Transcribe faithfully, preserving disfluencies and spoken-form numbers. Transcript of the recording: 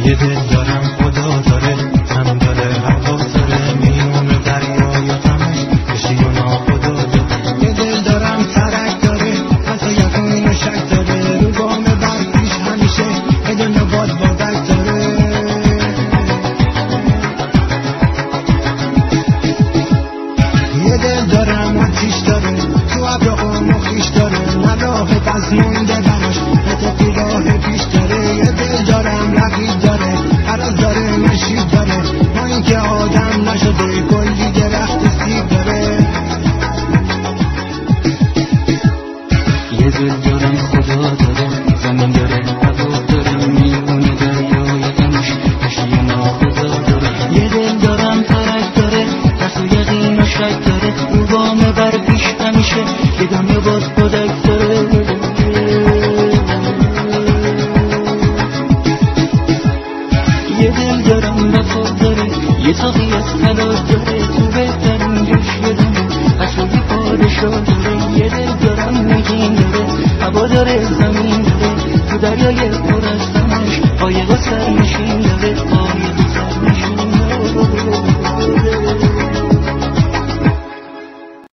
یه دل دارم خدا داره، هم داره هوا داره، میونه دریا یا غمش بشی و ناخدا داره. یه دل دارم ترک داره، حتی یقین و شک داره، رو گام برفیش همیشه یه دل باد بادک داره. یه دل دارم آتیش داره، تو ابرقم و خیش داره، نه راه پس مونده براش اتفاقی راه پیش داره. یه دل دارم رقیب داره، عرض داره نشید داره، ما این که آدم نشده کلی درخت سیب داره. یه دل دارم خدا داره، زمین داره هوا داره، میونه دریای غمش بشی ناخدا داره. یه دل دارم ترک داره، دست و یقین و شک داره، رو گام بر پیش همیشه یه دنیا باز خودک داره. یه دل دارم وفا داره، یه تاقی از تلاش داره، تو بهترین جوش یه دنیا از روی پادشاه داره. یه دل دارم نگین داره، هوا داره